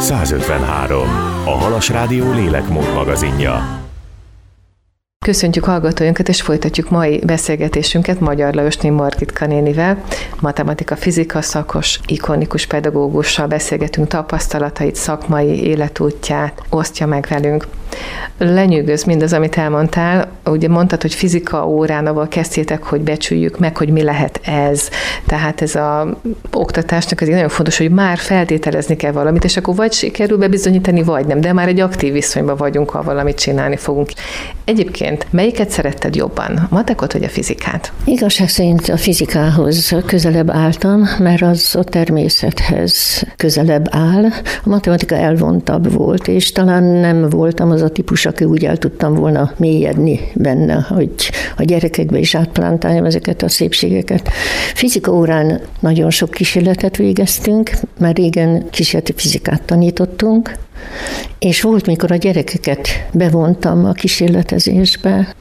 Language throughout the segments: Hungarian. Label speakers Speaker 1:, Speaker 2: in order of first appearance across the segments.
Speaker 1: 153. A Halas Rádió lélekmód magazinja.
Speaker 2: Köszöntjük hallgatóinkat, és folytatjuk mai beszélgetésünket Magyar Lajosné Margitka nénivel, matematika-fizika szakos, ikonikus pedagógussal beszélgetünk tapasztalatait, szakmai életútját, osztja meg velünk. Lenyűgöz mindaz, amit elmondtál. Ugye mondtad, hogy fizika órán, ahol kezdtétek, hogy becsüljük meg, hogy mi lehet ez. Tehát ez az oktatásnak azért nagyon fontos, hogy már feltételezni kell valamit, és akkor vagy sikerül bebizonyítani, vagy nem, de már egy aktív viszonyban vagyunk, ha valamit csinálni fogunk. Egyébként, melyiket szeretted jobban, a matekot vagy a fizikát?
Speaker 3: Igazság szerint a fizikához közelebb álltam, mert az a természethez közelebb áll. A matematika elvontabb volt, és talán nem voltam az a típus, aki úgy el tudtam volna mélyedni benne, hogy a gyerekekbe is átplántáljam ezeket a szépségeket. Fizika órán nagyon sok kísérletet végeztünk, mert régen kísérleti fizikát tanítottunk, és volt, mikor a gyerekeket bevontam a kísérletezésbe,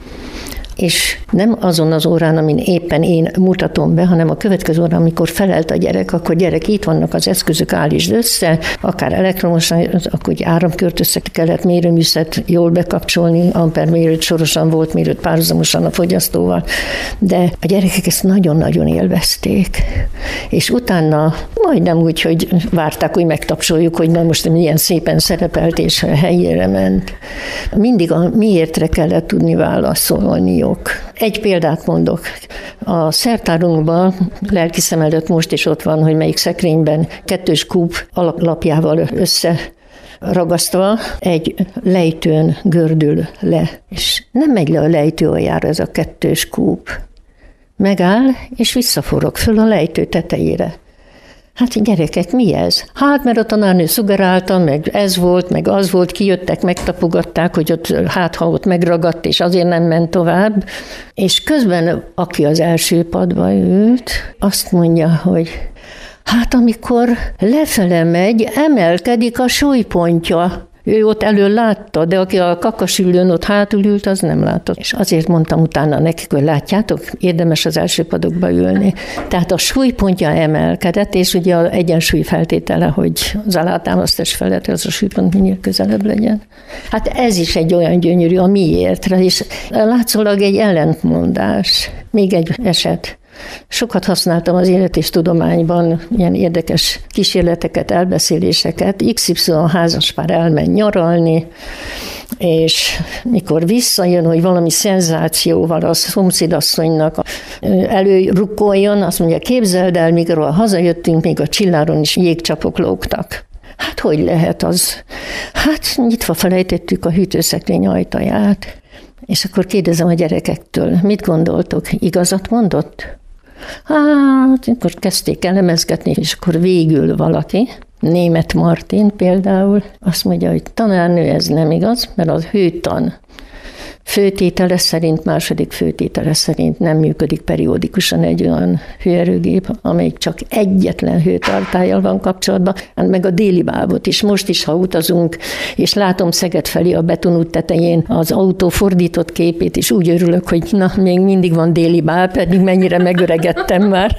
Speaker 3: és nem azon az órán, amin éppen én mutatom be, hanem a következő órán, amikor felelt a gyerek, akkor gyerek, itt vannak az eszközök, állítsd össze, akár elektromosan, akkor áramkört össze kellett mérőműszert jól bekapcsolni, ampermérőt sorosan volt, mérőt párhuzamosan a fogyasztóval, de a gyerekek ezt nagyon-nagyon élvezték. És utána majdnem úgy, hogy várták, hogy megtapsoljuk, hogy na most milyen szépen szerepelt és helyére ment. Mindig a miértre kellett tudni válaszolni. Egy példát mondok. A szertárunkban, lelkiszem előtt most is ott van, hogy melyik szekrényben 2 kúp alaplapjával összeragasztva egy lejtőn gördül le. És nem megy le a lejtő aljára ez a 2 kúp. Megáll, és visszaforog föl a lejtő tetejére. Hát gyerekek, mi ez? Hát, mert a tanárnő szugerálta, meg ez volt, meg az volt, kijöttek, megtapogatták, hogy ott ha ott megragadt, és azért nem ment tovább. És közben, aki az első padba ült, azt mondja, hogy hát amikor lefele megy, emelkedik a súlypontja. Ő ott elől látta, de aki a kakasülőn ott hátul ült, az nem látott. És azért mondtam utána nekik, hogy látjátok, érdemes az első padokba ülni. Tehát a súlypontja emelkedett, és ugye az egyensúly feltétele, hogy az alátámasztás felett az a súlypont minél közelebb legyen. Hát ez is egy olyan gyönyörű a miértre, és látszólag egy ellentmondás. Még egy eset. Sokat használtam az élet és tudományban ilyen érdekes kísérleteket, elbeszéléseket. XY házaspár elmegy nyaralni, és mikor visszajön, hogy valami szenzációval a szomszédasszonynak előrukkoljon, azt mondja, képzeld el, mikor hazajöttünk, még a Csilláron is jégcsapok lógtak. Hát hogy lehet az? Hát nyitva felejtettük a hűtőszekrény ajtaját. És akkor kérdezem a gyerekektől, mit gondoltok, igazat mondott? Hát, akkor kezdték elemezgetni, és akkor végül valaki, Németh Martin például, azt mondja, hogy tanárnő, ez nem igaz, mert az hőtan főtétele szerint, második főtétele szerint nem működik periódikusan egy olyan hőerőgép, amelyik csak egyetlen hőtartállyal van kapcsolatban, meg a déli bábot is. Most is, ha utazunk, és látom Szeged felé a betonút tetején az autó fordított képét, és úgy örülök, hogy na, még mindig van déli báb, pedig mennyire megöregedtem már.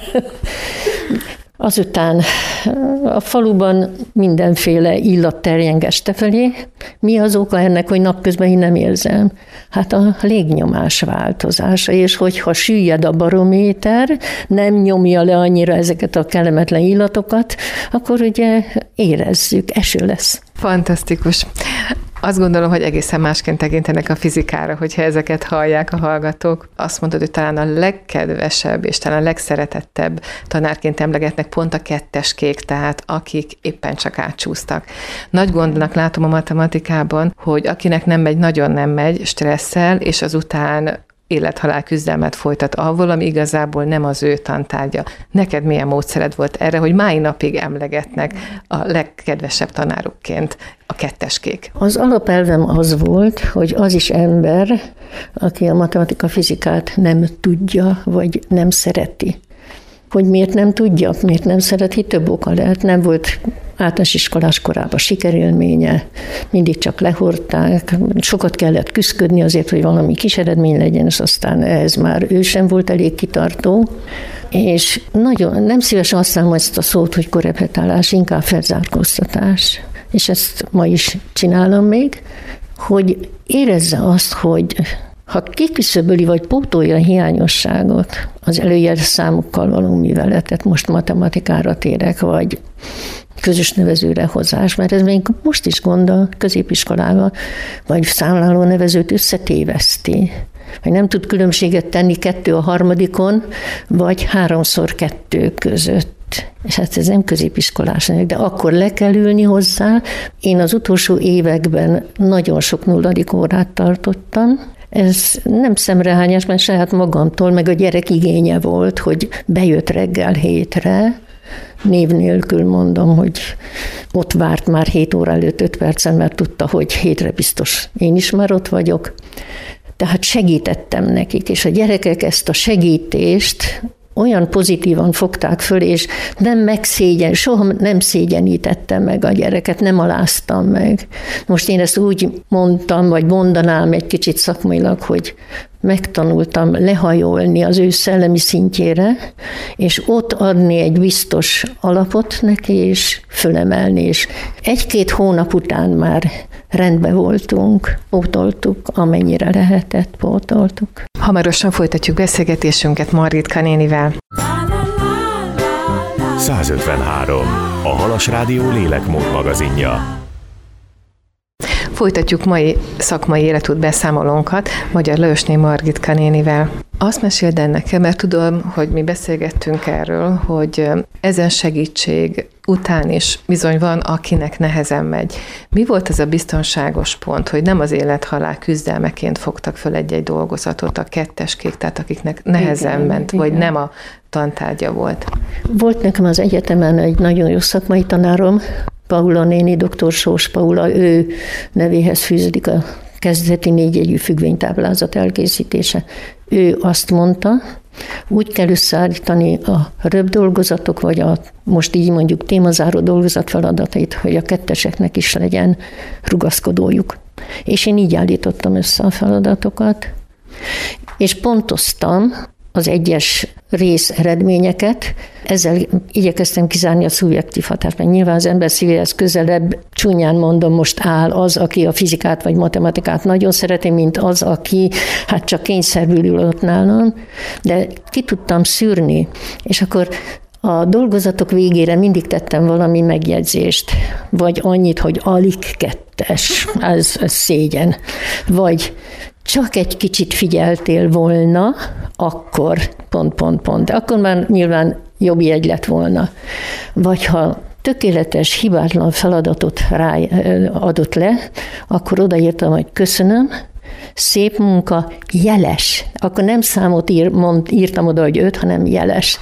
Speaker 3: Azután a faluban mindenféle illat terjeng este felé. Mi az oka ennek, hogy napközben én nem érzem? Hát a légnyomás változása, és hogyha süllyed a barométer, nem nyomja le annyira ezeket a kellemetlen illatokat, akkor ugye érezzük, eső lesz.
Speaker 2: Fantasztikus. Azt gondolom, hogy egészen másként tekintenek a fizikára, hogyha ezeket hallják a hallgatók. Azt mondod, hogy talán a legkedvesebb és talán a legszeretettebb tanárként emlegetnek pont a 2-es kék, tehát akik éppen csak átcsúsztak. Nagy gondnak látom a matematikában, hogy akinek nem megy, nagyon nem megy, stresszel, és azután élet-halál küzdelmet folytat avval, ami igazából nem az ő tantárgya. Neked milyen módszered volt erre, hogy mai napig emlegetnek a legkedvesebb tanárukként a 2-es kék?
Speaker 3: Az alapelvem az volt, hogy az is ember, aki a matematika-fizikát nem tudja, vagy nem szereti. Hogy miért nem tudja, miért nem szereti, több oka lehet. Nem volt általános iskolás korában sikerélménye, mindig csak lehordták, sokat kellett küszködni azért, hogy valami kis eredmény legyen, és aztán ehhez már ő sem volt elég kitartó. És nagyon nem szívesen használom ezt a szót, hogy korrepetálás, inkább felzárkóztatás. és ezt ma is csinálom még, hogy érezze azt, hogy ha kiküszöböli vagy pótolja a hiányosságot, az előjelszámokkal való műveletet, most matematikára térek, vagy közös nevezőre hozás, mert ez még most is gond a középiskolában, vagy számláló nevezőt összetéveszti, vagy nem tud különbséget tenni 2 a harmadikon, vagy 3x2 között. És hát ez nem középiskolás, de akkor le kell ülni hozzá. Én az utolsó években nagyon sok nulladik órát tartottam. Ez nem szemrehányás, mert saját magamtól, meg a gyerek igénye volt, hogy bejött reggel 7-re, név nélkül mondom, hogy ott várt már 7 óra előtt 5 percen, mert tudta, hogy 7-re biztos én is már ott vagyok. Tehát segítettem nekik, és a gyerekek ezt a segítést olyan pozitívan fogták föl, és soha nem szégyenítettem meg a gyereket, nem aláztam meg. Most én ezt úgy mondtam, vagy mondanám egy kicsit szakmailag, hogy megtanultam lehajolni az ő szellemi szintjére, és ott adni egy biztos alapot neki, és fölemelni. És 1-2 hónap után már rendben voltunk, pótoltuk, amennyire lehetett, pótoltuk.
Speaker 2: Hamarosan folytatjuk beszélgetésünket Margitka nénivel.
Speaker 1: 153. A Halas Rádió lélekmód magazinja.
Speaker 2: Folytatjuk mai szakmai életút beszámolónkat Magyar Lajosné Margitka nénivel. Azt meséld el nekem, mert tudom, hogy mi beszélgettünk erről, hogy ezen segítség után is bizony van, akinek nehezen megy. Mi volt ez a biztonságos pont, hogy nem az élet-halál küzdelmeként fogtak föl egy-egy dolgozatot a ketteskék, tehát akiknek nehezen ment, vagy nem a tantárgya volt?
Speaker 3: Volt nekem az egyetemen egy nagyon jó szakmai tanárom, Paula néni, dr. Sós Paula, ő nevéhez fűződik a kezdeti 4 jegyű függvénytáblázat elkészítése. Ő azt mondta, úgy kell összeállítani a röpdolgozatok, vagy most így mondjuk témazáró dolgozat feladatait, hogy a ketteseknek is legyen rugaszkodójuk. És én így állítottam össze a feladatokat, és pontoztam az egyes rész eredményeket, ezzel igyekeztem kizárni a szubjektív hatást, mert nyilván az ember szívéhez közelebb, csúnyán mondom, most áll az, aki a fizikát vagy matematikát nagyon szereti, mint az, aki hát csak kényszerből ül ott nálam, de ki tudtam szűrni, és akkor a dolgozatok végére mindig tettem valami megjegyzést, vagy annyit, hogy alig 2-es, ez szégyen, vagy csak egy kicsit figyeltél volna, akkor pont. De akkor már nyilván jobb jegy lett volna. Vagy ha tökéletes, hibátlan feladatot adott le, akkor odaírtam, hogy köszönöm, szép munka, jeles. Akkor nem számot írtam oda, hogy 5, hanem jeles.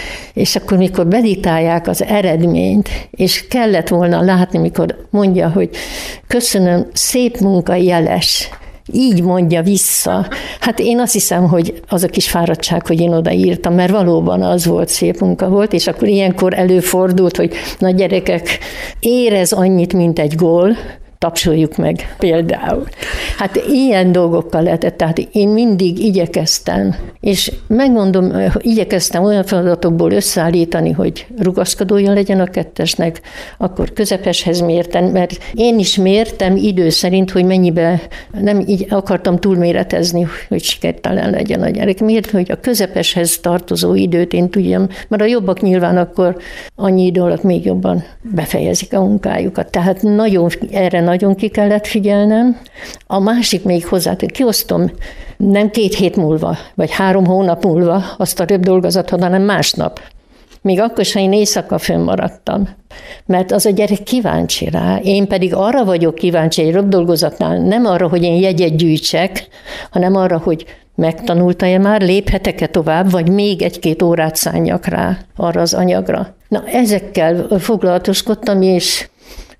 Speaker 3: És akkor, mikor beditálják az eredményt, és kellett volna látni, mikor mondja, hogy köszönöm, szép munka, jeles, így mondja vissza. Hát én azt hiszem, hogy az a kis fáradtság, hogy én odaírtam, mert valóban az volt, szép munka volt, és akkor ilyenkor előfordult, hogy na gyerekek, érez annyit, mint egy gól, tapsoljuk meg például. Hát ilyen dolgokkal lehetett, tehát én mindig igyekeztem, és megmondom, igyekeztem olyan feladatokból összeállítani, hogy rugaszkodója legyen a kettesnek, akkor közepeshez mértem, mert én is mértem idő szerint, hogy mennyibe, nem így akartam túlméretezni, hogy sikertelen legyen a gyerek. Miért, hogy a közepeshez tartozó időt én tudjam, mert a jobbak nyilván akkor annyi idő alatt még jobban befejezik a munkájukat. Tehát erre nagyon ki kellett figyelnem. A másik még hozzá, kiosztom nem 2 hét múlva, vagy 3 hónap múlva azt a röpdolgozatot, hanem másnap. Még akkor sem én éjszaka fönnmaradtam. Mert az a gyerek kíváncsi rá, én pedig arra vagyok kíváncsi egy röpdolgozatnál, nem arra, hogy én jegyet gyűjtsek, hanem arra, hogy megtanulta-e már, léphetek-e tovább, vagy még 1-2 órát szánjak rá arra az anyagra. Na, ezekkel foglalatoskodtam, és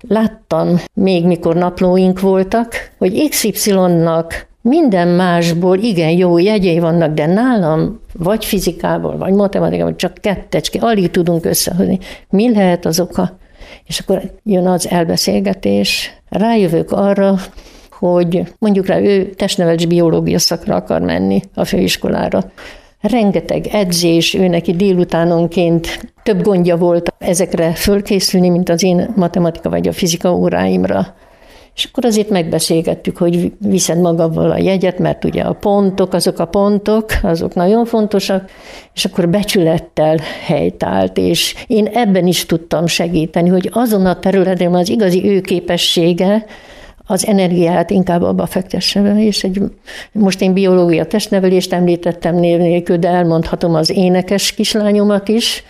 Speaker 3: láttam még, mikor naplóink voltak, hogy XY-nak minden másból igen jó jegyei vannak, de nálam vagy fizikából, vagy matematikában csak 2, alig tudunk összehozni. Mi lehet az oka? És akkor jön az elbeszélgetés. Rájövök arra, hogy mondjuk rá ő testnevelés biológia szakra akar menni a főiskolára. rengeteg edzés, ő neki délutánonként több gondja volt ezekre fölkészülni, mint az én matematika vagy a fizika óráimra. És akkor azért megbeszélgettük, hogy viszed magával a jegyet, mert ugye a pontok, azok nagyon fontosak, és akkor becsülettel helytált, és én ebben is tudtam segíteni, hogy azon a területen az igazi ő képessége, az energiát inkább abba fektesse be, és most én biológia testnevelést említettem név nélkül, de elmondhatom az énekes kislányomat is,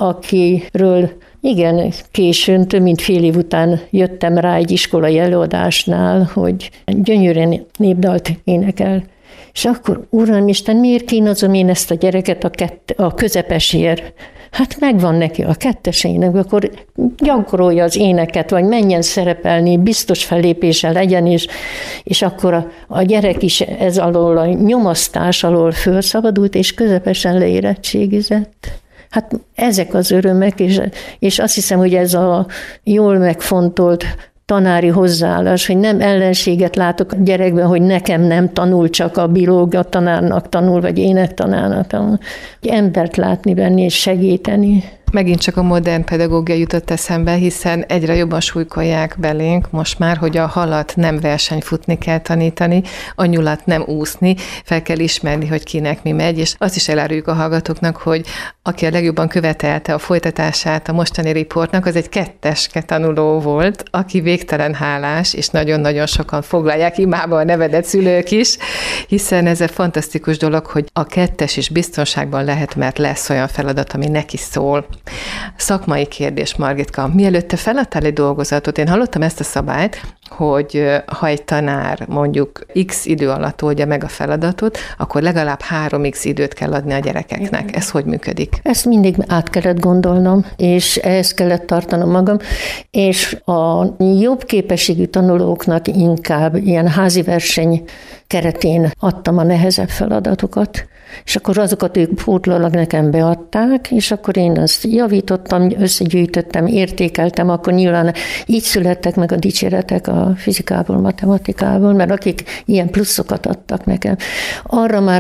Speaker 3: akiről igen, későn, több mint fél év után jöttem rá egy iskolai előadásnál, hogy gyönyörűen népdalt énekel. És akkor, Uramisten, miért kínozom én ezt a gyereket a közepesért? Hát megvan neki a kettes ének, akkor gyakorolja az éneket, vagy menjen szerepelni, biztos fellépése legyen, és akkor a gyerek is ez alól, a nyomasztás alól felszabadult, és közepesen leérettségizett. Hát ezek az örömek, és azt hiszem, hogy ez a jól megfontolt tanári hozzáállás, hogy nem ellenséget látok a gyerekben, hogy nekem nem tanul, csak a biológia tanárnak tanul, vagy énektanárnak tanul. Embert látni benne és segíteni.
Speaker 2: Megint csak a modern pedagógia jutott eszembe, hiszen egyre jobban súlykolják belénk most már, hogy a halat nem versenyfutni kell tanítani, a nyulat nem úszni, fel kell ismerni, hogy kinek mi megy, és azt is eláruljuk a hallgatóknak, hogy aki a legjobban követelte a folytatását a mostani riportnak, az egy 2-eske tanuló volt, aki végtelen hálás, és nagyon-nagyon sokan foglalják imába a nevedet szülők is, hiszen ez egy fantasztikus dolog, hogy a 2-es is biztonságban lehet, mert lesz olyan feladat, ami neki szól. Szakmai kérdés, Margitka. Mielőtt te feladtál egy dolgozatot, én hallottam ezt a szabályt, hogy ha egy tanár mondjuk x idő alatt oldja meg a feladatot, akkor legalább 3x időt kell adni a gyerekeknek. Ez hogy működik?
Speaker 3: Ezt mindig át kellett gondolnom, és ehhez kellett tartanom magam, és a jobb képességű tanulóknak inkább ilyen házi verseny keretén adtam a nehezebb feladatokat, és akkor azokat ők pótlólag nekem beadták, és akkor én azt javítottam, összegyűjtöttem, értékeltem, akkor nyilván így születtek meg a dicséretek a fizikából, matematikából, mert akik ilyen pluszokat adtak nekem. Arra már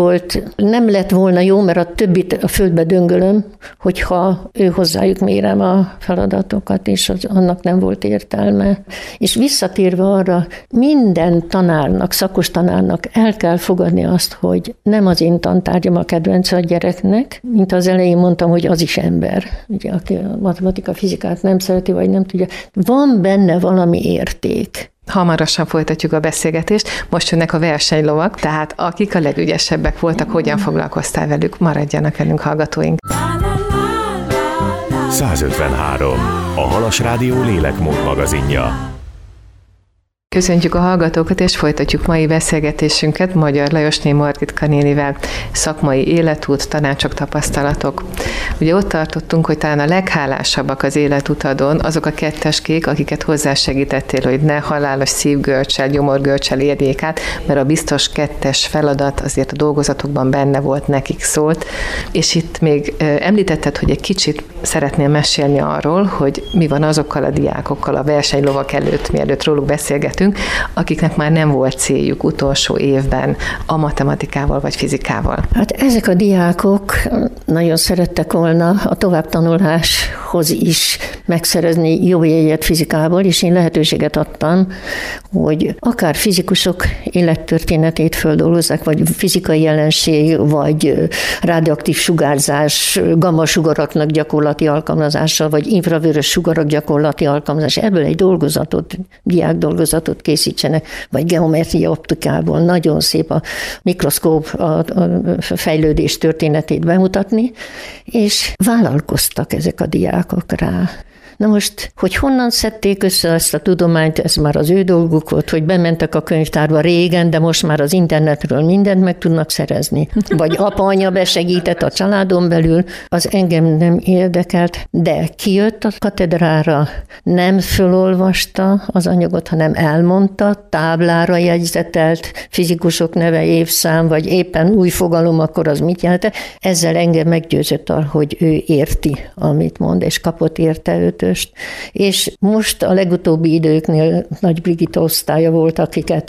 Speaker 3: nem lett volna jó, mert a többit a földbe döngölöm, hogyha ő hozzájuk mérem a feladatokat, és annak nem volt értelme. És visszatérve arra, minden tanárnak, szakos tanárnak el kell fogadni azt, hogy nem az én tantárgyam a kedvenc a gyereknek, mint az elején mondtam, hogy az is ember. Ugye, aki a matematika, fizikát nem szereti, vagy nem tudja. Van benne valami érték.
Speaker 2: Hamarosan folytatjuk a beszélgetést. Most jönnek a versenylovak, tehát akik a legügyesebbek voltak, hogyan foglalkoztál velük, maradjanak velünk hallgatóink.
Speaker 1: 153. A Halas Rádió lélekmód magazinja.
Speaker 2: Köszöntjük a hallgatókat, és folytatjuk mai beszélgetésünket Magyar Lajosné Margitka nénivel. Szakmai életút, tanácsok, tapasztalatok. Ugye ott tartottunk, hogy talán a leghálásabbak az életutadon azok a 2-eskék, akiket hozzásegítettél, hogy ne halálos szívgörcsel, gyomorgörcsel érjék át, mert a biztos 2-es feladat azért a dolgozatokban benne volt, nekik szólt. És itt még említetted, hogy egy kicsit szeretnél mesélni arról, hogy mi van azokkal a diákokkal a versenylovak előtt, mielőtt róluk beszélgetünk, akiknek már nem volt céljuk utolsó évben a matematikával vagy fizikával.
Speaker 3: Hát ezek a diákok nagyon szerettek volna a továbbtanuláshoz is megszerezni jó jegyet fizikából, és én lehetőséget adtam, hogy akár fizikusok élettörténetét földolgozzák, vagy fizikai jelenség, vagy radioaktív sugárzás, gammasugaraknak gyakorlati alkalmazása, vagy infravörös sugarak gyakorlati alkalmazása. Ebből egy dolgozatot, diákdolgozatot készítsenek, vagy geometria optikából. Nagyon szép a mikroszkóp a fejlődés történetét bemutatni, és vállalkoztak ezek a diákok rá. Na most, hogy honnan szedték össze ezt a tudományt, ez már az ő dolguk volt, hogy bementek a könyvtárba régen, de most már az internetről mindent meg tudnak szerezni. Vagy apa-anya besegített a családon belül, az engem nem érdekelt, de kijött a katedrára, nem fölolvasta az anyagot, hanem elmondta, táblára jegyzetelt, fizikusok neve, évszám, vagy éppen új fogalom, akkor az mit jelent. Ezzel engem meggyőzött arra, hogy ő érti, amit mond, és kapott érte ötöst. És most a legutóbbi időknél Nagy Brigitta osztálya volt, akiket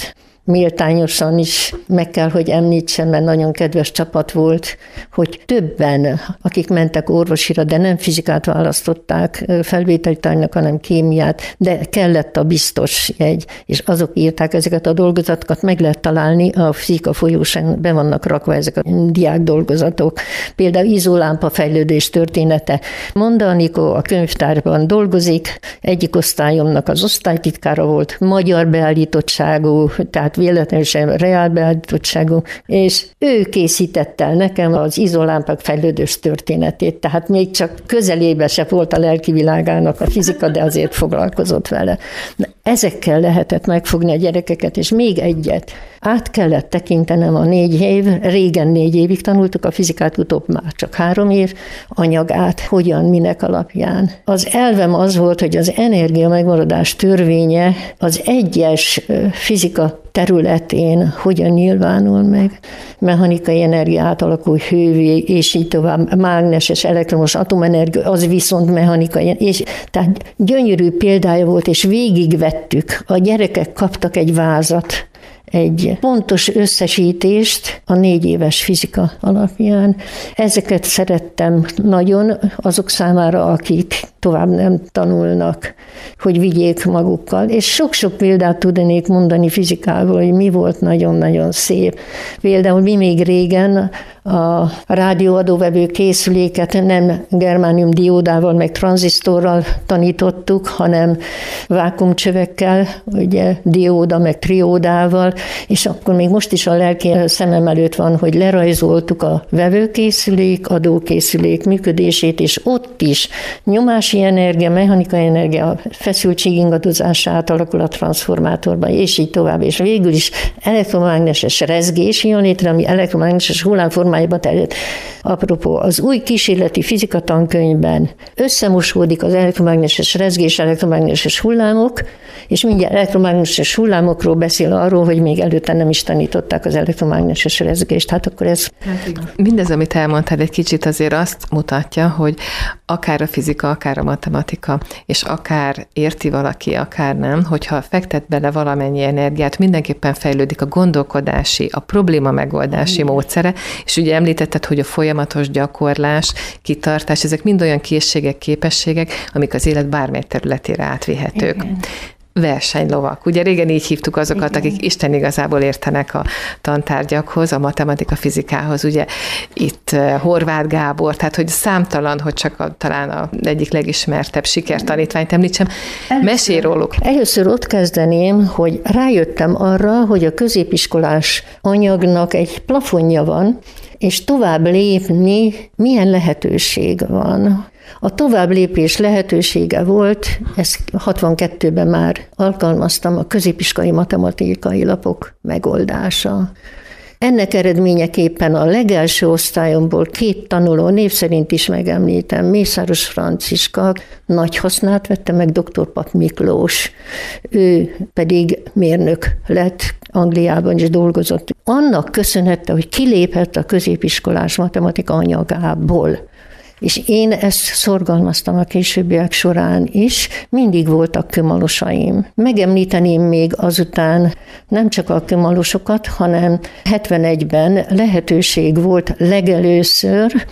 Speaker 3: méltányosan is meg kell, hogy említsem, mert nagyon kedves csapat volt, hogy többen, akik mentek orvosira, de nem fizikát választották felvételi tárgynak, hanem kémiát, de kellett a biztos jegy, és azok írták ezeket a dolgozatokat, meg lehet találni, a fizika folyósán be vannak rakva ezek a diák dolgozatok. Például izolámpa fejlődés története. Monda Anikó a könyvtárban dolgozik, egyik osztályomnak az osztálytitkára volt, magyar beállítottságú, tehát véletlenül reál beállítottságú, és ő készítette el nekem az izolámpák fejlődés történetét, tehát még csak közelébe se volt a lelki világának a fizika, de azért foglalkozott vele. Ezekkel lehetett megfogni a gyerekeket, és még egyet. Át kellett tekintenem a 4 év, régen 4 évig tanultuk a fizikát, utóbb már csak 3 év anyagát, hogyan, minek alapján. Az elvem az volt, hogy az energia megmaradás törvénye az egyes fizika területén hogyan nyilvánul meg. Mechanikai energia átalakul hővé, és így tovább, mágneses, elektromos, atomenergia, az viszont mechanikai. És tehát gyönyörű példája volt, és végigvettük. A gyerekek kaptak egy vázat, egy pontos összesítést a 4 éves fizika alapján. Ezeket szerettem nagyon azok számára, akik tovább nem tanulnak, hogy vigyék magukkal. És sok-sok példát tudnék mondani fizikából, hogy mi volt nagyon-nagyon szép. Például mi még régen a rádióadóvevő készüléket nem germánium diódával, meg tranzisztorral tanítottuk, hanem vákuumcsövekkel, ugye dióda, meg triódával, és akkor még most is a lelki szemem előtt van, hogy lerajzoltuk a vevőkészülék, adókészülék működését, és ott is nyomási energia, mechanikai energia, feszültség ingadozás átalakul a transformátorban, és így tovább, és végül is elektromágneses rezgés jön létre, ami elektromágneses hullámformájában terjed. Apropó, az új kísérleti fizika tankönyvben összemosódik az elektromágneses rezgés, elektromágneses hullámok, és mindjárt elektromágneses hullámokról beszél arról, hogy még előtte nem is tanították az elektromágneses rezgést. Hát akkor ez...
Speaker 2: Mindez, amit elmondtál, egy kicsit azért azt mutatja, hogy akár a fizika, akár a matematika, és akár érti valaki, akár nem, hogyha fektet bele valamennyi energiát, mindenképpen fejlődik a gondolkodási, a probléma megoldási módszere, és ugye említetted, hogy a folyamatos gyakorlás, kitartás, ezek mind olyan készségek, képességek, amik az élet bármely területére átvihetők. Igen. Versenylovak. Ugye régen így hívtuk azokat, igen, akik Isten igazából értenek a tantárgyakhoz, a matematika, fizikához. Ugye itt Horváth Gábor, tehát hogy számtalan, hogy csak talán az egyik legismertebb sikertanítványt említsem. Mesélj róluk.
Speaker 3: Először ott kezdeném, hogy rájöttem arra, hogy a középiskolás anyagnak egy plafonja van, és tovább lépni milyen lehetőség van. A tovább lépés lehetősége volt, ezt 62-ben már alkalmaztam, a középiskolai matematikai lapok megoldása. Ennek eredményeképpen a legelső osztályomból 2 tanuló, név szerint is megemlítem, Mészáros Franciska nagy hasznát vette meg, dr. Pap Miklós, ő pedig mérnök lett, Angliában is dolgozott. Annak köszönhette, hogy kilépett a középiskolás matematika anyagából. És én ezt szorgalmaztam a későbbiek során is, mindig voltak kőmalosaim. Megemlíteném még azután nem csak a kőmalosokat, hanem 71-ben lehetőség volt legelőször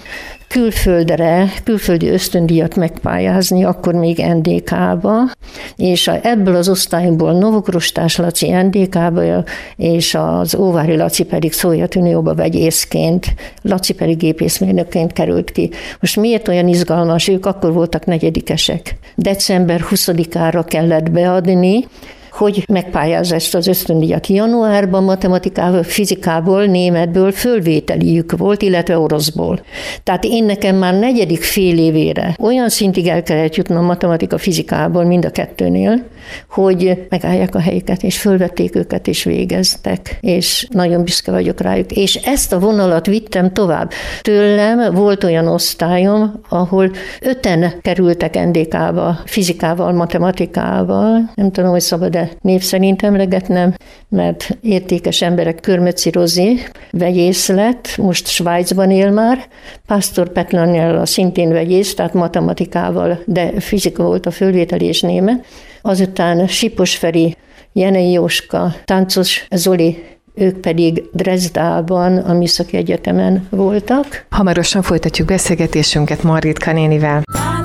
Speaker 3: külföldi ösztöndíjat megpályázni, akkor még NDK-ba, és ebből az osztályból Novokrostás Laci NDK-ba, és az Óvári Laci pedig Szovjetunióba vegyészként, Laci pedig gépészmérnökként került ki. Most miért olyan izgalmas? Ők akkor voltak 4-esek. December 20-ára kellett beadni, hogy megpályázza ezt az ösztöndíjat. Januárban matematikából, fizikából, németből fölvételiük volt, illetve oroszból. Tehát én nekem már 4. fél évére olyan szintig el kellett jutnom matematika, fizikából, mind a 2-nél, hogy megállják a helyüket, és fölvették őket, és végeztek, és nagyon büszke vagyok rájuk. És ezt a vonalat vittem tovább. Tőlem volt olyan osztályom, ahol 5-en kerültek NDK-ba, fizikával, matematikával, nem tudom, hogy szabad-e név szerint emlegetnem, mert értékes emberek, Körmöczi Rozi vegyész lett, most Svájcban él már, Pásztor Petlanyel szintén vegyész, tehát matematikával, de fizika volt a fölvétel és német. Azután Sipos Feri Jenei Jóska, Táncos Zoli, ők pedig Dresdában, a Műszaki Egyetemen voltak.
Speaker 2: Hamarosan folytatjuk beszélgetésünket Margitka nénivel.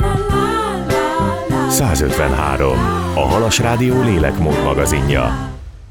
Speaker 1: 153. A Halas Rádió lélekmód magazinja.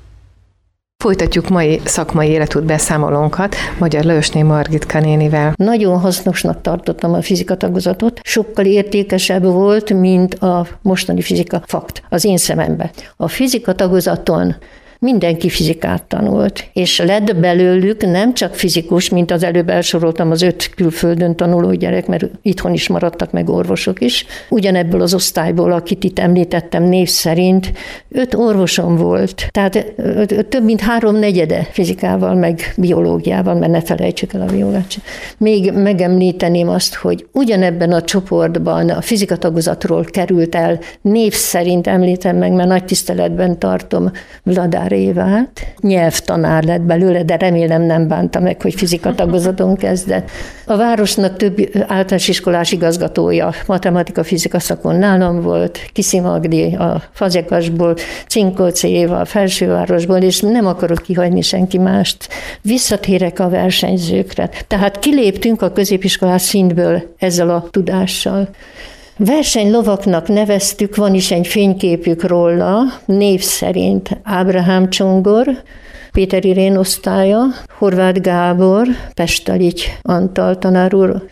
Speaker 2: Folytatjuk mai szakmai életút beszámolónkat Magyar Lajosné Margitka nénivel.
Speaker 3: Nagyon hasznosnak tartottam a fizika tagozatot, sokkal értékesebb volt, mint a mostani fizika fakt az én szememben. A fizika tagozaton mindenki fizikát tanult, és lett belőlük nem csak fizikus, mint az előbb elsoroltam az 5 külföldön tanuló gyerek, mert itthon is maradtak meg orvosok is. Ugyanebből az osztályból, akit itt említettem név szerint, 5 orvosom volt. Tehát több mint 3/4 fizikával, meg biológiával, mert ne felejtsük el a biológiát. Még megemlíteném azt, hogy ugyanebben a csoportban a fizika tagozatról került el, név szerint említem meg, mert nagy tiszteletben tartom Vladár Évát. Nyelvtanár lett belőle, de remélem nem bánta meg, hogy fizika tagozaton kezdett. A városnak több általános iskolás igazgatója, matematika-fizika szakon nálam volt, Kiszi Magdi a Fazegasból, Cinkolczé Éva a Felsővárosból, és nem akarok kihagyni senki mást. Visszatérek a versenyzőkre. Tehát kiléptünk a középiskolás szintből ezzel a tudással. Versenylovaknak neveztük, van is egy fényképük róla, név szerint Ábrahám Csongor, Péter Irén osztálya, Horváth Gábor, Pestalics Antal tanár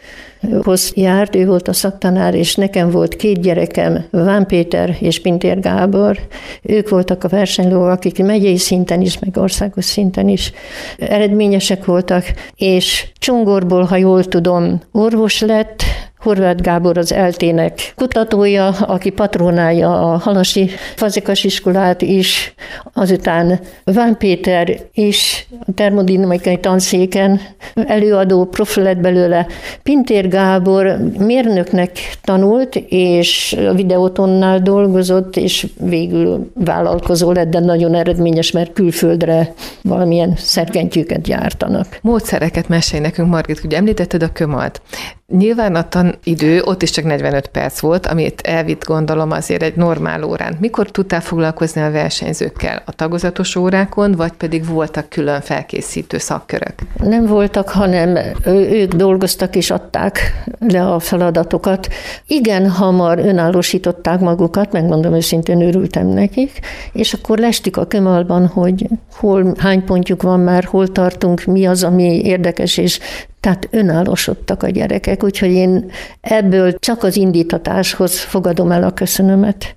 Speaker 3: úrhoz járt, ő volt a szaktanár, és nekem volt 2 gyerekem, Ván Péter és Pintér Gábor. Ők voltak a versenylovak, akik megyei szinten is, meg országos szinten is eredményesek voltak, és Csongorból, ha jól tudom, orvos lett, Horváth Gábor az ELTE-nek kutatója, aki patronálja a halasi fazekas iskolát is, azután Ván Péter is a termodinamikai tanszéken előadó profi lett belőle. Pintér Gábor mérnöknek tanult, és a Videótonnál dolgozott, és végül vállalkozó lett, de nagyon eredményes, mert külföldre valamilyen szerkentyűket gyártanak.
Speaker 2: Módszereket mesélj nekünk, Margit, ugye említetted a kömalt. Nyilván a tanidő ott is csak 45 perc volt, amit elvitt gondolom azért egy normál órán. Mikor tudtál foglalkozni a versenyzőkkel? A tagozatos órákon, vagy pedig voltak külön felkészítő szakkörök?
Speaker 3: Nem voltak, hanem ők dolgoztak és adták le a feladatokat. Igen hamar önállósították magukat, megmondom őszintén, örültem nekik, és akkor lestük a kömalban, hogy hány pontjuk van már, hol tartunk, mi az, ami érdekes, és tehát önállósodtak a gyerekek, úgyhogy én ebből csak az indítatáshoz fogadom el a köszönömet.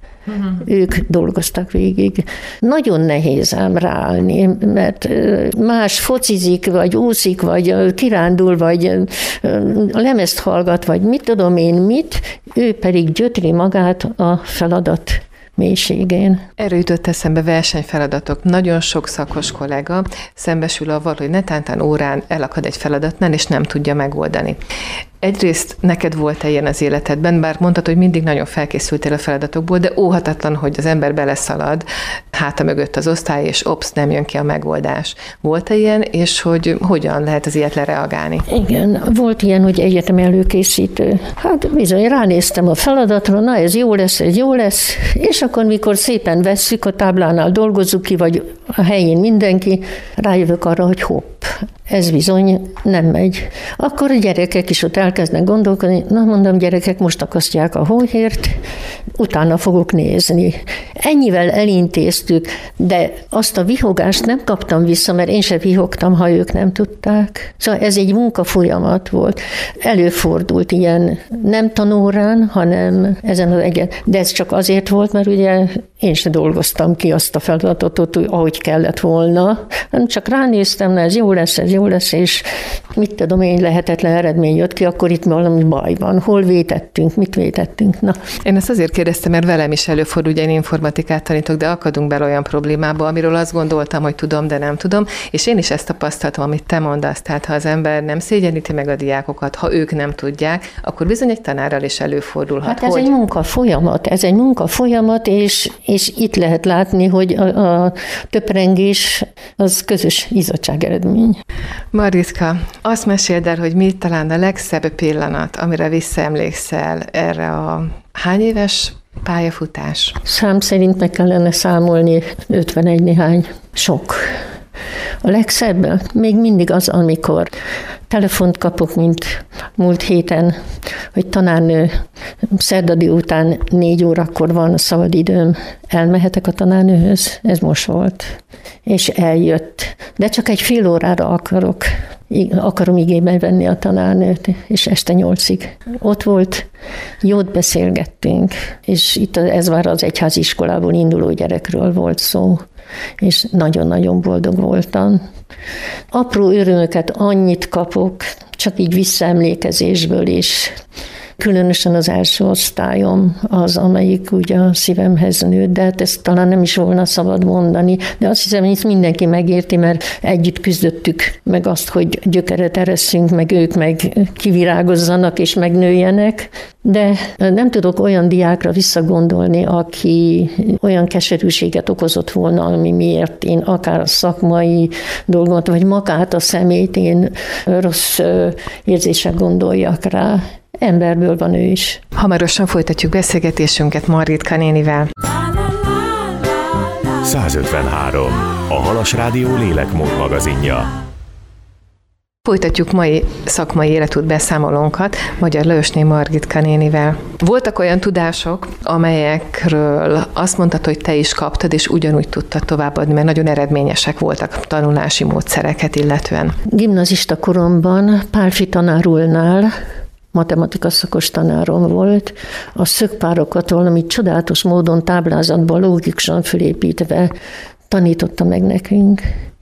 Speaker 3: Ők dolgoztak végig. Nagyon nehéz ám ráállni, mert más focizik, vagy úszik, vagy kirándul, vagy lemezt hallgat, vagy mit tudom én mit, ő pedig gyötri magát a feladat mélységén.
Speaker 2: Erről jutott eszembe versenyfeladatok. Nagyon sok szakos kollega szembesül avval, hogy netántán órán elakad egy feladatnál, és nem tudja megoldani. Egyrészt neked volt-e ilyen az életedben, bár mondtad, hogy mindig nagyon felkészültél a feladatokból, de óhatatlan, hogy az ember beleszalad háta mögött az osztály, és nem jön ki a megoldás. Volt-e ilyen, és hogy hogyan lehet az ilyet lereagálni?
Speaker 3: Igen, volt ilyen, hogy egyetemi előkészítő. Hát bizony, ránéztem a feladatra, na ez jó lesz, és akkor mikor szépen vesszük, a táblánál dolgozzuk ki, vagy a helyén mindenki, rájövök arra, hogy hopp, ez bizony nem megy. Akkor a gyerekek is ott elkezdnek gondolkodni, na mondom, gyerekek, most akasztják a hóhért, utána fogok nézni. Ennyivel elintéztük, de azt a vihogást nem kaptam vissza, mert én sem vihogtam, ha ők nem tudták. Szóval ez egy munkafolyamat volt. Előfordult ilyen nem tanórán, hanem ezen az de ez csak azért volt, mert ugye én sem dolgoztam ki azt a feladatot, ahogy kellett volna, hanem csak ránéztem, na ez jó lesz, és mit tudom én, lehetetlen eredmény jött ki, akkor itt valami baj van. Hol vétettünk, mit vétettünk? Na.
Speaker 2: Én ezt azért kérdeztem, mert velem is előfordul, ugye én informatikát tanítok, de akadunk bele olyan problémába, amiről azt gondoltam, hogy tudom, de nem tudom, és én is ezt tapasztaltam, amit te mondasz. Tehát ha az ember nem szégyeníti meg a diákokat, ha ők nem tudják, akkor bizony egy tanárral is előfordulhat.
Speaker 3: Hát ez egy munkafolyamat, és itt lehet látni, hogy a töprengés az közös izzadság eredmény.
Speaker 2: Margitka, azt meséld el, hogy mi talán a legszebb pillanat, amire visszaemlékszel erre a hány éves Pályafutás.
Speaker 3: Szám szerint meg kellene számolni 51 néhány. Sok. A legszebb még mindig az, amikor telefont kapok, mint múlt héten, hogy tanárnő szerda délután 4 órakor van szabadidőm, elmehetek a tanárnőhöz, ez most volt. És eljött. De csak egy fél órára akarom igénybe venni a tanárnőt, és este 8-ig. Ott volt, jót beszélgettünk, és itt ez már az egyházi iskolából induló gyerekről volt szó, és nagyon-nagyon boldog voltam. Apró örömöket annyit kapok, csak így visszaemlékezésből is. Különösen az első osztályom az, amelyik ugye a szívemhez nőtt, de hát ezt talán nem is volna szabad mondani, de azt hiszem, hogy ezt mindenki megérti, mert együtt küzdöttük meg azt, hogy gyökeret eresszünk, meg ők meg kivirágozzanak és megnőjenek, de nem tudok olyan diákra visszagondolni, aki olyan keserűséget okozott volna, ami miért én akár a szakmai dolgomat, vagy magát a személyt én rossz érzéssel gondoljak rá. Emberből van ő is.
Speaker 2: Hamarosan folytatjuk beszélgetésünket Margitka nénivel.
Speaker 1: 153. A Halas Rádió lélekmód magazinja.
Speaker 2: Folytatjuk mai szakmai életút beszámolónkat Magyar Lajosné Margitka nénivel. Voltak olyan tudások, amelyekről azt mondtad, hogy te is kaptad, és ugyanúgy tudtad továbbadni, mert nagyon eredményesek voltak tanulási módszereket illetően.
Speaker 3: Gimnazista koromban Pálfi tanár úrnál matematika szakos tanárom volt, a szögpárokat valami csodálatos módon táblázatban logikusan fölépítve tanította meg nekünk.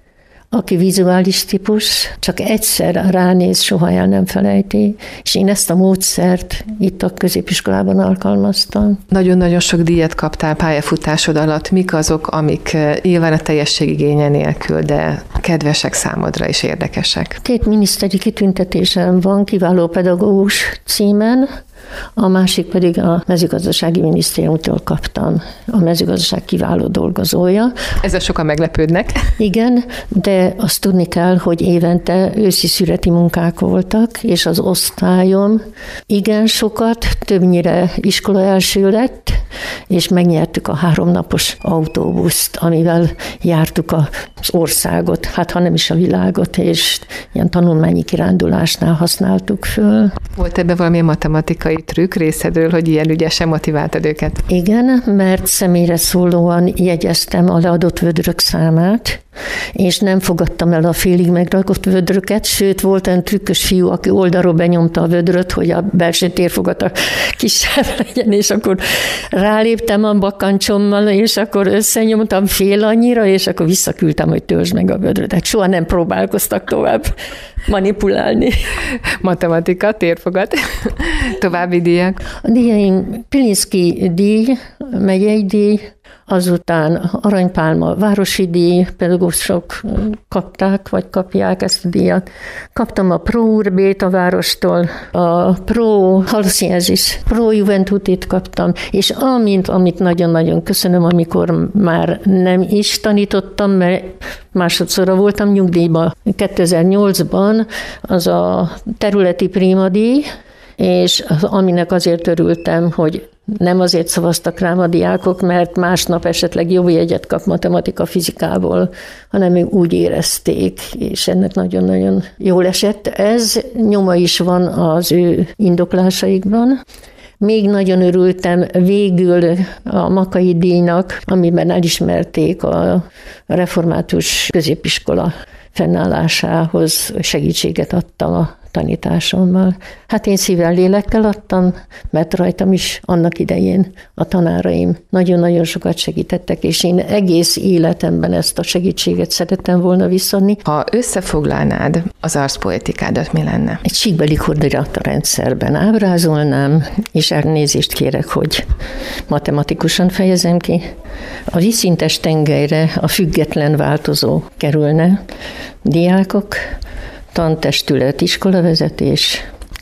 Speaker 3: Aki vizuális típus, csak egyszer ránéz, soha el nem felejti, és én ezt a módszert itt a középiskolában alkalmaztam.
Speaker 2: Nagyon-nagyon sok díjat kaptál pályafutásod alatt. Mik azok, amik nyilván a teljesség igénye nélkül, de kedvesek számodra is érdekesek? 2
Speaker 3: miniszteri kitüntetésem van, kiváló pedagógus címen, a másik pedig a mezőgazdasági minisztériumtól kaptam, a mezőgazdaság kiváló dolgozója.
Speaker 2: Ezzel sokan meglepődnek.
Speaker 3: Igen, de azt tudni kell, hogy évente őszi szüreti munkák voltak, és az osztályom igen sokat, többnyire iskola első lett, és megnyertük a 3 napos autóbuszt, amivel jártuk az országot, hát ha nem is a világot, és ilyen tanulmányi kirándulásnál használtuk föl.
Speaker 2: Volt ebben valami matematikai trükk részedről, hogy ilyen ügyesen motiváltad őket?
Speaker 3: Igen, mert személyre szólóan jegyeztem a leadott vödrök számát, és nem fogadtam el a félig megrakott vödröket, sőt, volt olyan trükkös fiú, aki oldalról benyomta a vödröt, hogy a belső térfogata kisebb legyen, és akkor ráléptem a bakancsommal, és akkor összenyomtam fél annyira, és akkor visszaküldtem, hogy töltsd meg a vödröt. Hát soha nem próbálkoztak tovább manipulálni.
Speaker 2: Matematika, térfogat. További díjak?
Speaker 3: A díjaim Pilinszky díj, megyei díj, azután Aranypálma városi díj, pedagógusok kapták, vagy kapják ezt a díjat. Kaptam a Pro Urbét a várostól, a Pro Halszienzis, Pro Juventutit kaptam, és amit nagyon-nagyon köszönöm, amikor már nem is tanítottam, mert másodszorra voltam nyugdíjban 2008-ban, az a területi primadíj, és aminek azért örültem, hogy nem azért szavaztak rám a diákok, mert másnap esetleg jobb jegyet kap matematika, fizikából, hanem ők úgy érezték, és ennek nagyon-nagyon jól esett. Ez nyoma is van az ő indoklásaikban. Még nagyon örültem végül a Makai díjnak, amiben elismerték a református középiskola fennállásához, segítséget adtam a tanításommal. Hát én szívvel, lélekkel adtam, mert rajtam is annak idején a tanáraim nagyon-nagyon sokat segítettek, és én egész életemben ezt a segítséget szerettem volna visszadni.
Speaker 2: Ha összefoglalnád az arszpoetikádat, mi lenne?
Speaker 3: Egy síkbeli koordinata rendszerben ábrázolnám, és elnézést kérek, hogy matematikusan fejezem ki. A vízszintes tengelyre a független változó kerülne, diákok, tantestület, iskolavezetés,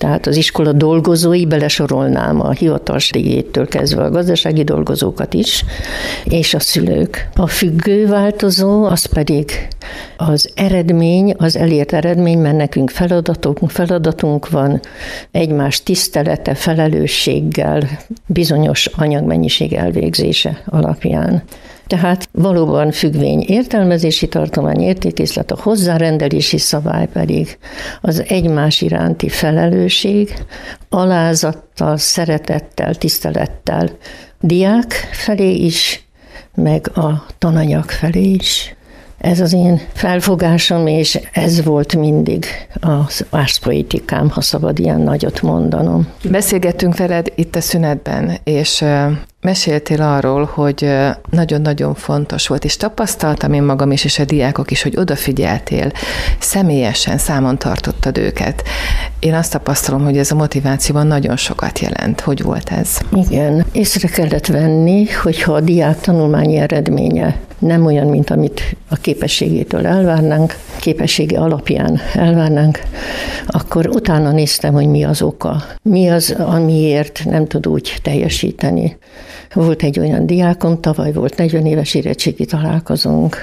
Speaker 3: Tehát az iskola dolgozói, belesorolnám a hivatalos díjétől kezdve a gazdasági dolgozókat is, és a szülők. A függő változó, az pedig az eredmény, az elért eredmény, mert nekünk feladatunk van, egymás tisztelete, felelősséggel, bizonyos anyagmennyiség elvégzése alapján. Tehát valóban függvény értelmezési tartomány, értékészlet, a hozzárendelési szabály pedig az egymás iránti felelősség, alázattal, szeretettel, tisztelettel diák felé is, meg a tananyag felé is. Ez az én felfogásom, és ez volt mindig az árspoetikám, ha szabad ilyen nagyot mondanom.
Speaker 2: Beszélgettünk veled itt a szünetben, és meséltél arról, hogy nagyon-nagyon fontos volt, és tapasztaltam én magam is, és a diákok is, hogy odafigyeltél, személyesen számon tartottad őket. Én azt tapasztalom, hogy ez a motivációban nagyon sokat jelent. Hogy volt ez?
Speaker 3: Igen, észre kellett venni, hogyha a diák tanulmányi eredménye nem olyan, mint amit a képességétől elvárnánk, képessége alapján elvárnánk, akkor utána néztem, hogy mi az oka. Mi az, amiért nem tud úgy teljesíteni. Volt egy olyan diákom, tavaly volt 40 éves érettségi találkozónk,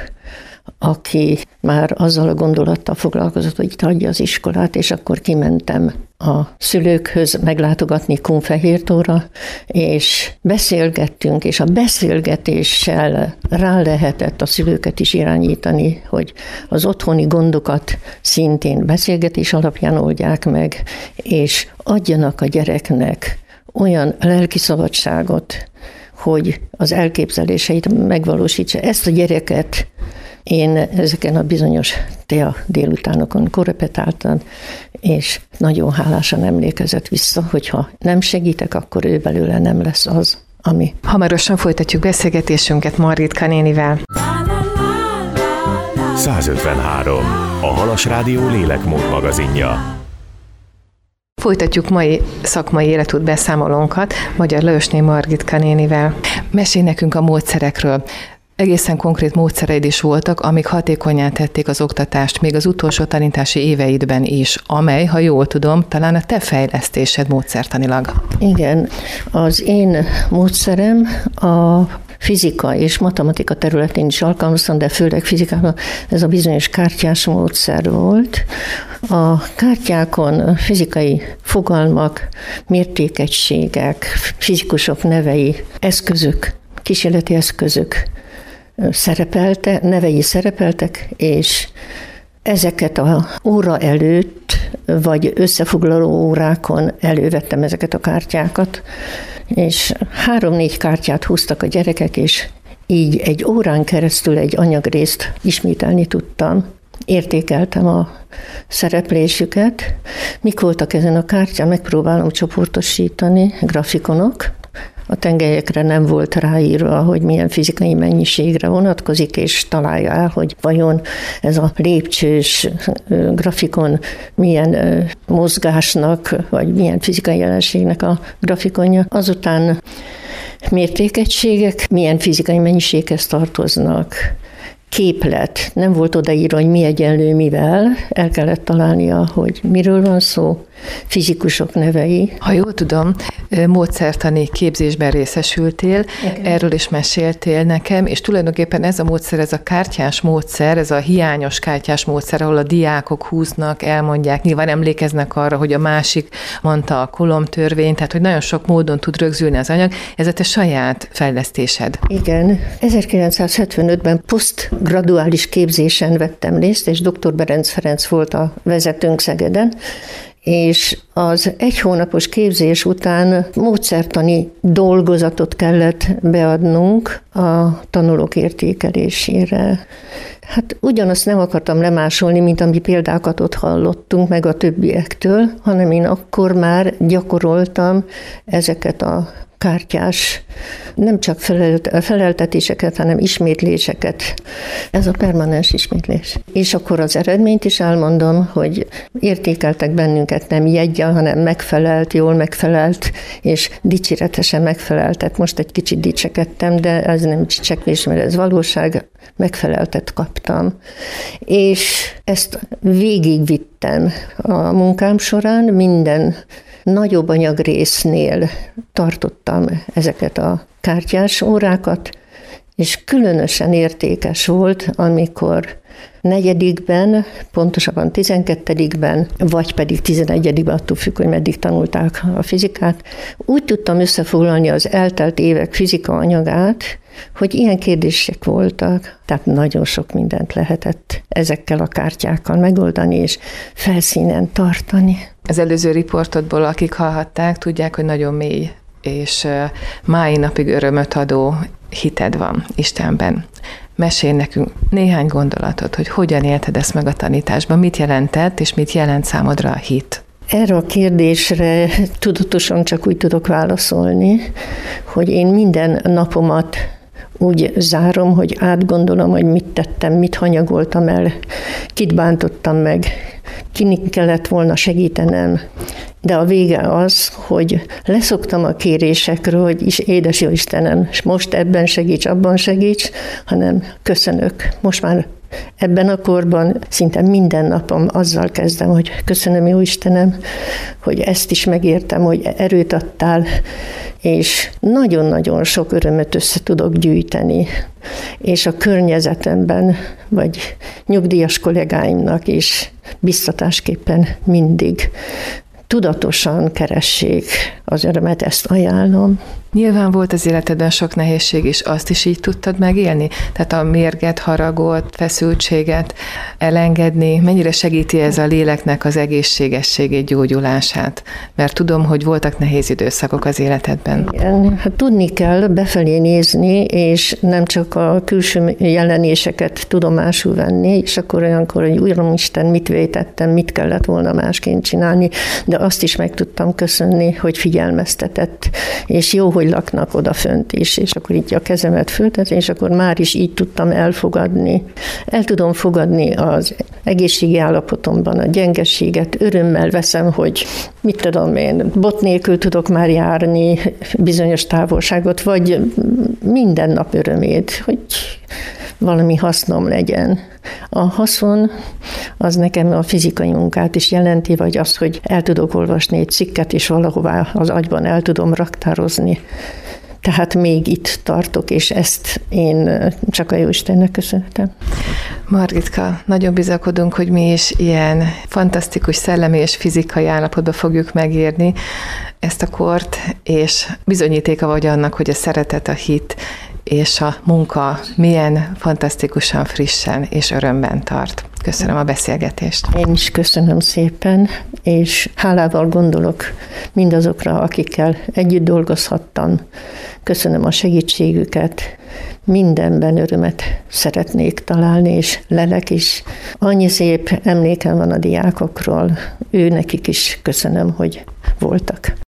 Speaker 3: aki már azzal a gondolattal foglalkozott, hogy itt hagyja az iskolát, és akkor kimentem a szülőkhöz meglátogatni Kunfehértóra, és beszélgettünk, és a beszélgetéssel rá lehetett a szülőket is irányítani, hogy az otthoni gondokat szintén beszélgetés alapján oldják meg, és adjanak a gyereknek olyan lelki szabadságot, hogy az elképzeléseit megvalósítsa. Ezt a gyereket én ezeken a bizonyos tea délutánokon korrepetáltam, és nagyon hálásan emlékezett vissza, hogyha nem segítek, akkor ő belőle nem lesz az, ami.
Speaker 2: Hamarosan folytatjuk beszélgetésünket Margitka nénivel.
Speaker 1: 153. A Halas Rádió lélekmód magazinja.
Speaker 2: Folytatjuk mai szakmai életút beszámolónkat Magyar Lajosné Margitka nénivel. Mesélj nekünk a módszerekről. Egészen konkrét módszereid is voltak, amik hatékonnyá tették az oktatást, még az utolsó tanítási éveidben is, amely, ha jól tudom, talán a te fejlesztésed módszertanilag.
Speaker 3: Igen, az én módszerem a fizika és matematika területén is alkalmaztam, de főleg fizikában ez a bizonyos kártyás módszer volt. A kártyákon fizikai fogalmak, mértékegységek, fizikusok nevei, eszközök, kísérleti eszközök nevei szerepeltek, és ezeket a óra előtt, vagy összefoglaló órákon elővettem ezeket a kártyákat, és 3-4 kártyát húztak a gyerekek, és így egy órán keresztül egy anyagrészt ismételni tudtam. Értékeltem a szereplésüket. Mik voltak ezen a kártyán? Megpróbálom csoportosítani, grafikonok. A tengelyekre nem volt ráírva, hogy milyen fizikai mennyiségre vonatkozik, és találja el, hogy vajon ez a lépcsős grafikon milyen mozgásnak, vagy milyen fizikai jelenségnek a grafikonja. Azután mértékegységek, milyen fizikai mennyiséghez tartoznak. Képlet, nem volt odaírva, hogy mi egyenlő mivel, el kellett találnia, hogy miről van szó, fizikusok nevei.
Speaker 2: Ha jól tudom, módszertani képzésben részesültél, erről is meséltél nekem, és tulajdonképpen ez a módszer, ez a kártyás módszer, ez a hiányos kártyás módszer, ahol a diákok húznak, elmondják, nyilván emlékeznek arra, hogy a másik mondta a Coulomb-törvényt, tehát hogy nagyon sok módon tud rögzülni az anyag, ez a te saját fejlesztésed.
Speaker 3: Igen, 1975-ben posztgraduális képzésen vettem részt, és dr. Berenc Ferenc volt a vezetőnk Szegeden, és az 1 hónapos képzés után módszertani dolgozatot kellett beadnunk a tanulók értékelésére. Hát ugyanazt nem akartam lemásolni, mint ami példákat ott hallottunk meg a többiektől, hanem én akkor már gyakoroltam ezeket a kártyás, nem csak feleltetéseket, hanem ismétléseket. Ez a permanens ismétlés. És akkor az eredményt is elmondom, hogy értékeltek bennünket nem jeggyel, hanem megfelelt, jól megfelelt, és dicséretesen megfeleltet. Most egy kicsit dicsekedtem, de ez nem dicsekvés, mert ez valóság, megfeleltet kaptam. És ezt végigvittem a munkám során, minden nagyobb anyagrésznél tartottam ezeket a kártyás órákat, és különösen értékes volt, amikor 4-ben, pontosabban 12-ben, vagy pedig 11-ben, attól függ, hogy meddig tanulták a fizikát, úgy tudtam összefoglalni az eltelt évek fizika anyagát, hogy ilyen kérdések voltak, tehát nagyon sok mindent lehetett ezekkel a kártyákkal megoldani, és felszínen tartani.
Speaker 2: Az előző riportodból, akik hallhatták, tudják, hogy nagyon mély, és mai napig örömöt adó hited van Istenben. Mesélj nekünk néhány gondolatot, hogy hogyan élted ezt meg a tanításban, mit jelentett, és mit jelent számodra a hit?
Speaker 3: Erre a kérdésre tudatosan csak úgy tudok válaszolni, hogy én minden napomat úgy zárom, hogy átgondolom, hogy mit tettem, mit hanyagoltam el, kit bántottam meg, kinek kellett volna segítenem. De a vége az, hogy leszoktam a kérésekről, hogy édes jó Istenem, és most ebben segíts, abban segíts, hanem köszönök. Most már ebben a korban szinte minden napom azzal kezdem, hogy köszönöm jó Istenem, hogy ezt is megértem, hogy erőt adtál, és nagyon-nagyon sok örömöt össze tudok gyűjteni. És a környezetemben, vagy nyugdíjas kollégáimnak is biztatásképpen mindig tudatosan keressék az örömet, ezt ajánlom.
Speaker 2: Nyilván volt az életedben sok nehézség, és azt is így tudtad megélni? Tehát a mérget, haragot, feszültséget elengedni, mennyire segíti ez a léleknek az egészségességét, gyógyulását? Mert tudom, hogy voltak nehéz időszakok az életedben.
Speaker 3: Igen, hát tudni kell befelé nézni, és nem csak a külső jelenéseket tudomásul venni, és akkor olyankor, hogy Uramisten, mit vétettem, mit kellett volna másként csinálni, de azt is meg tudtam köszönni, hogy figyelmeztetett, és jó, hogy laknak odafönt is, és akkor így a kezemet föltettem, és akkor már is így tudtam elfogadni. El tudom fogadni az egészségi állapotomban a gyengeséget, örömmel veszem, hogy mit tudom én, bot nélkül tudok már járni bizonyos távolságot, vagy minden nap örömét, hogy valami hasznom legyen. A haszon az nekem a fizikai munkát is jelenti, vagy az, hogy el tudok olvasni egy cikket, és valahová az agyban el tudom raktározni. Tehát még itt tartok, és ezt én csak a Jóistennek köszönhetem.
Speaker 2: Margitka, nagyon bizakodunk, hogy mi is ilyen fantasztikus szellemi és fizikai állapotba fogjuk megérni ezt a kort, és bizonyítéka vagy annak, hogy a szeretet, a hit és a munka milyen fantasztikusan frissen és örömben tart. Köszönöm a beszélgetést.
Speaker 3: Én is köszönöm szépen, és hálával gondolok mindazokra, akikkel együtt dolgozhattam. Köszönöm a segítségüket. Mindenben örömet szeretnék találni, és lelek is. Annyi szép emlékem van a diákokról. Nekik is köszönöm, hogy voltak.